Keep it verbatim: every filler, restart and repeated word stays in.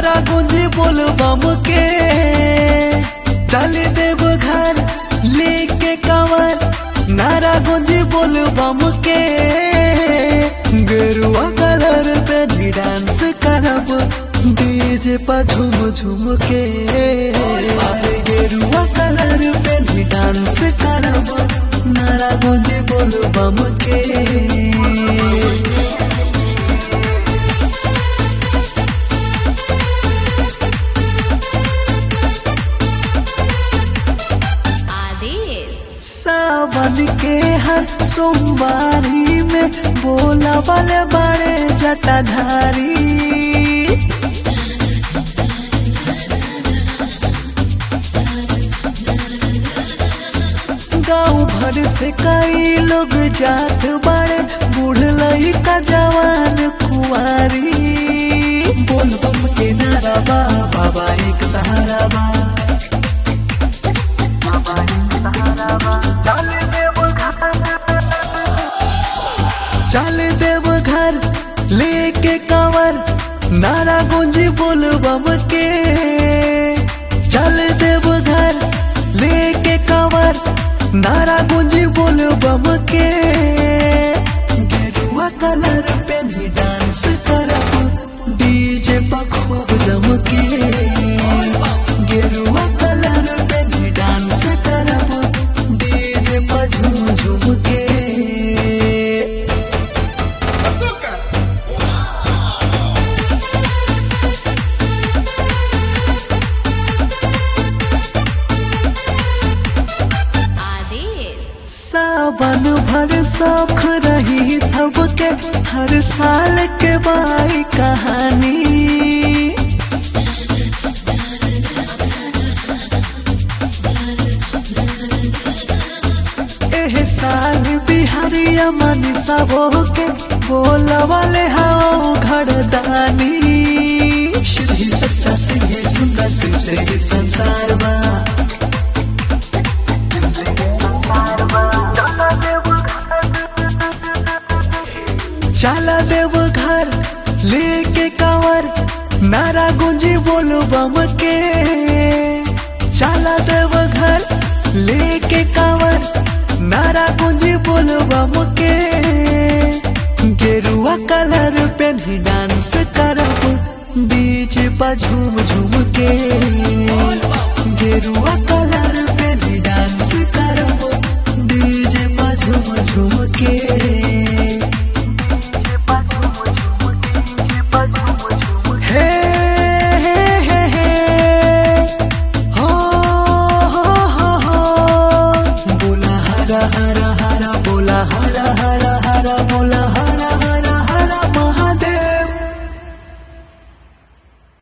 नारा गुंजी बोल बम के। चल देव घर लेके कांवर, नारा गुंजी बोल बम के। गेरुआ कलर पे भी डांस करब, डीजे पर झूम झूम के। अरे गेरुआ कलर पे भी डांस करब, नारा गुंजी बोल बम के। सावन के हर सोमवारी में बोला वाले बड़े जटाधारी। गाँव भर से कई लोग जात बड़े, बूढ़ लइका जवान कुंवारी। बोल बम के नारा बा, बाबा एक सहारा बा। चल देव घर लेके कांवर, नारा गुंजी बोल बम के। चल देव घर लेके कांवर, नारा गुंजी बोल बम के। गेरुआ कलर पे भी डांस करब, डीजे पर खूब जम के। गेरुआ कलर पे भी डांस करब, डीजे पर झूम झूम के। सावन भर शौक रही सबके, हर साल के बाई कहानी। एह साल बिहारिया मनी सबो के, बोला वाले हाओ घरदानी। शिव ही सच्चा, शिव ही सुंदर, शिव से ही संसार बा। चला देव घर लेके कांवर, नारा गुंजी बोल बम के। चला देव घर लेके कांवर, नारा गुंजी बोल बम के। गेरुआ कलर पे ही डांस करब, बीच पर झूम झूम के। गेरुआ